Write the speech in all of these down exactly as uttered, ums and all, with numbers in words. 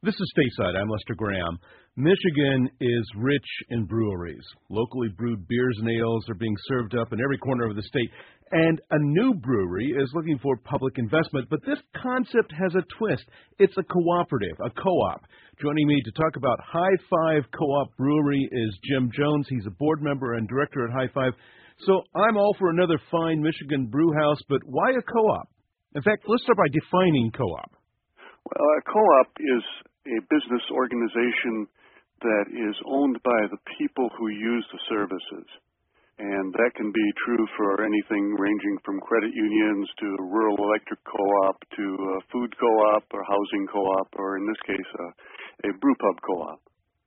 This is Stateside. I'm Lester Graham. Michigan is rich in breweries. Locally brewed beers and ales are being served up in every corner of the state. And a new brewery is looking for public investment. But this concept has a twist. It's a cooperative, a co-op. Joining me to talk about High Five Co-op Brewery is Jim Jones. He's a board member and director at High Five. So I'm all for another fine Michigan brew house, but why a co-op? In fact, let's start by defining co-op. Well, a co-op is a business organization that is owned by the people who use the services. And that can be true for anything ranging from credit unions to a rural electric co-op to a food co-op or housing co-op, or in this case, a, a brew pub co-op.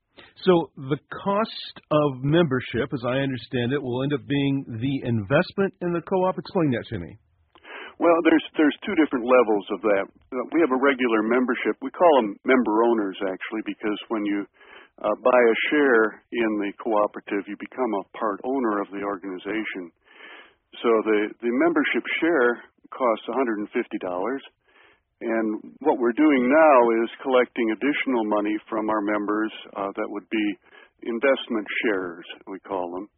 So the cost of membership, as I understand it, will end up being the investment in the co-op. Explain that to me. Well, there's there's two different levels of that. We have a regular membership. We call them member owners, actually, because when you uh, buy a share in the cooperative, you become a part owner of the organization. So the, the membership share costs one hundred fifty dollars. And what we're doing now is collecting additional money from our members uh, that would be investment shares, we call them.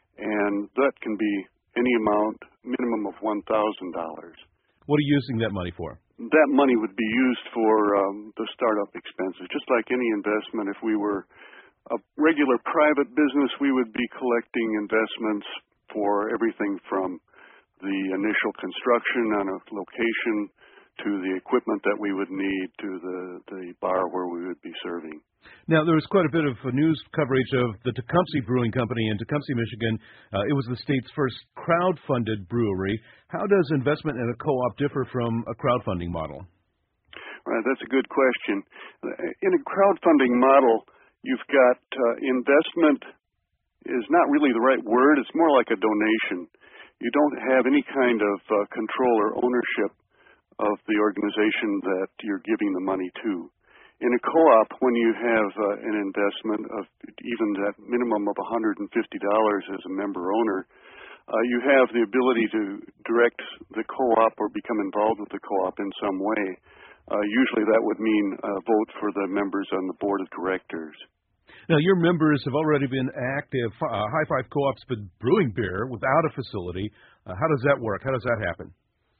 And that can be any amount, minimum of one thousand dollars. What are you using that money for? That money would be used for um, the startup expenses. Just like any investment, if we were a regular private business, we would be collecting investments for everything from the initial construction on a location to the equipment that we would need, to the, the bar where we would be serving. Now, there was quite a bit of news coverage of the Tecumseh Brewing Company in Tecumseh, Michigan. Uh, it was the state's first crowd-funded brewery. How does investment in a co-op differ from a crowdfunding model? Right, that's a good question. In a crowdfunding model, you've got uh, investment is not really the right word. It's more like a donation. You don't have any kind of uh, control or ownership of the organization that you're giving the money to. In a co-op, when you have uh, an investment of even that minimum of one hundred fifty dollars as a member owner, uh, you have the ability to direct the co-op or become involved with the co-op in some way. Uh, usually that would mean a vote for the members on the board of directors. Now, your members have already been active. Uh, High Five Co-op's been brewing beer without a facility. Uh, how does that work? How does that happen?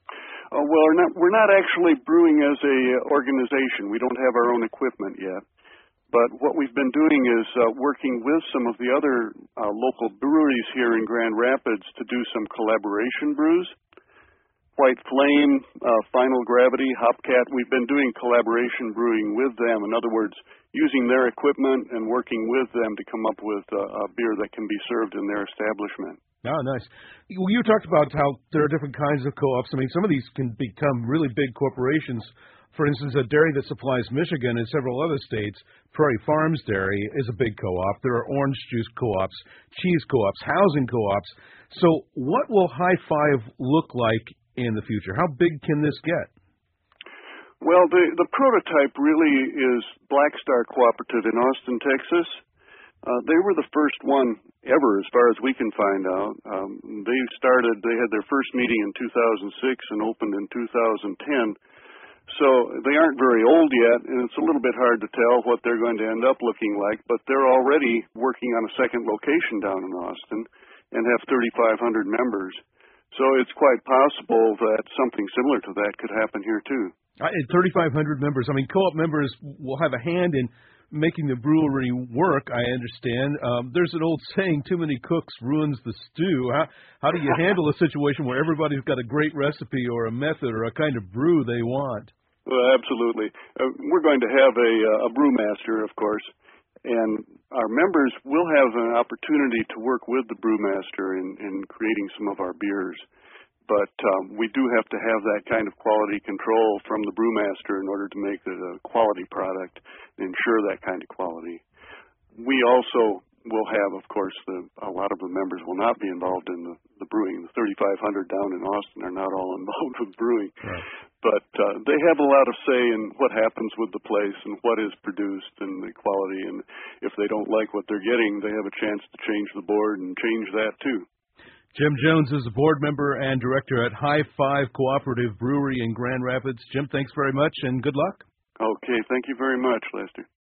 Uh, well, we're not, we're not actually brewing as a uh, organization. We don't have our own equipment yet. But what we've been doing is uh, working with some of the other uh, local breweries here in Grand Rapids to do some collaboration brews. White Flame, uh, Final Gravity, Hopcat, we've been doing collaboration brewing with them. In other words, using their equipment and working with them to come up with uh, a beer that can be served in their establishment. Oh, nice. Well, you talked about how there are different kinds of co-ops. I mean, some of these can become really big corporations. For instance, a dairy that supplies Michigan and several other states, Prairie Farms Dairy, is a big co-op. There are orange juice co-ops, cheese co-ops, housing co-ops. So what will High Five look like in the future? How big can this get? Well, the, the prototype really is Black Star Cooperative in Austin, Texas. Uh, they were the first one ever, as far as we can find out. Um, they started, they had their first meeting in two thousand six and opened in two thousand ten. So they aren't very old yet, and it's a little bit hard to tell what they're going to end up looking like, but they're already working on a second location down in Austin and have thirty-five hundred members. So it's quite possible that something similar to that could happen here, too. Uh, thirty-five hundred members. I mean, co-op members will have a hand in making the brewery work, I understand. Um, there's an old saying, too many cooks ruins the stew. How, how do you handle a situation where everybody's got a great recipe or a method or a kind of brew they want? Well, absolutely. Uh, we're going to have a, a brewmaster, of course, and our members will have an opportunity to work with the brewmaster in, in creating some of our beers. But um, we do have to have that kind of quality control from the brewmaster in order to make it a quality product and ensure that kind of quality. We also will have, of course, the, a lot of the members will not be involved in the, the brewing. The thirty-five hundred down in Austin are not all involved with brewing. Right. But uh, they have a lot of say in what happens with the place and what is produced and the quality. And if they don't like what they're getting, they have a chance to change the board and change that, too. Jim Jones is a board member and director at High Five Cooperative Brewery in Grand Rapids. Jim, thanks very much and good luck. Okay, thank you very much, Lester.